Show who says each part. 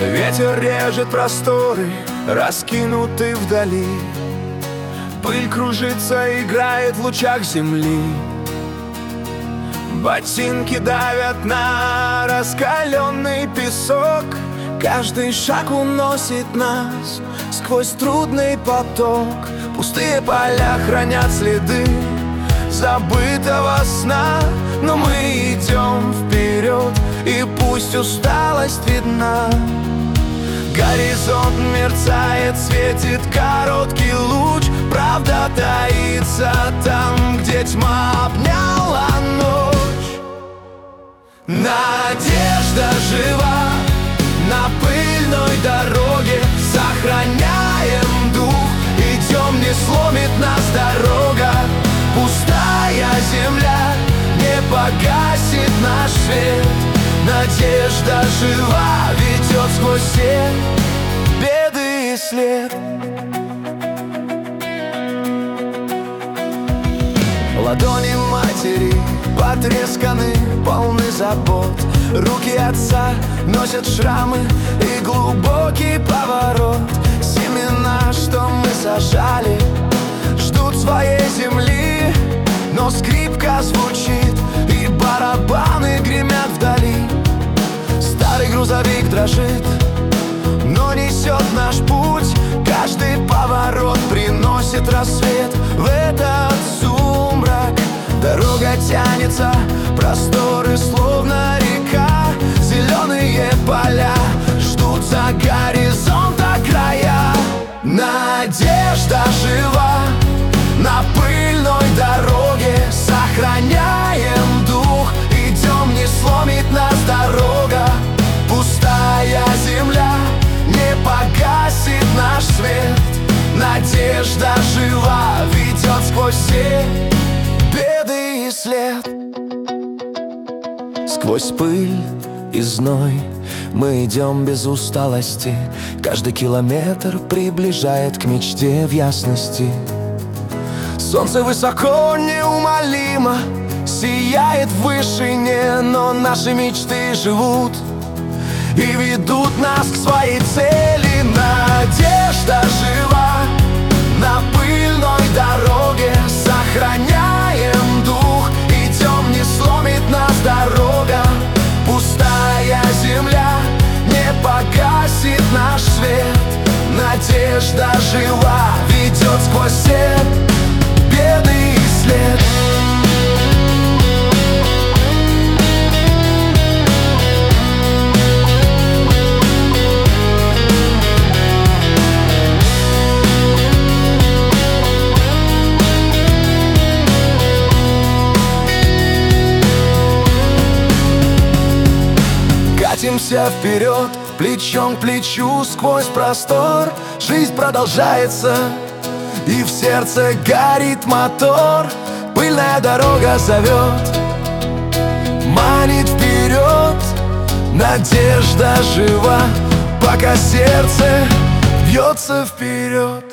Speaker 1: Ветер режет просторы, раскинуты вдали. Пыль кружится, играет в лучах земли. Ботинки давят на раскаленный песок. Каждый шаг уносит нас сквозь трудный поток. Пустые поля хранят следы забытого сна, но мы идем вперед, и пусть усталость видна. Горизонт мерцает, светит короткий луч. Правда таится там, где тьма обняла ночь. Надежда жива на пыльной дороге. Сохраняем дух, идем, не сломит нас дорога. Пустая земля, не погасит наш свет. Надежда жива, ведет сквозь все беды и след. Ладони матери потресканы, полны забот. Руки отца носят шрамы и глубокий поворот. Семена, что мы сажали, ждут своей земли. Но скрипка звучит, и барабаны гремят вдали. Старый грузовик дрожит, но несет наш путь. Каждый поворот приносит рассвет в этот сумрак. Дорога тянется, просторы словно река. Зеленые поля ждут за горизонта края. Надежда жива на пыльной дороге. Сохраняем дух, идем, не сломит нас дорога. Пустая земля, не погасит наш свет. Надежда жива, ведет сквозь все беды и след. Сквозь пыль и зной мы идем без усталости. Каждый километр приближает к мечте в ясности. Солнце высоко, неумолимо сияет в вышине, но наши мечты живут и ведут нас к своей цели. Надежда жива на пыльной дороге. Сохраняем дух, идем, не сломит нас дорога. Пустая земля, не погасит наш свет. Надежда жива, ведет сквозь все беды и след. Катимся вперед, плечом к плечу сквозь простор. Жизнь продолжается, и в сердце горит мотор. Пыльная дорога зовет, манит вперед. Надежда жива, пока сердце бьется вперед.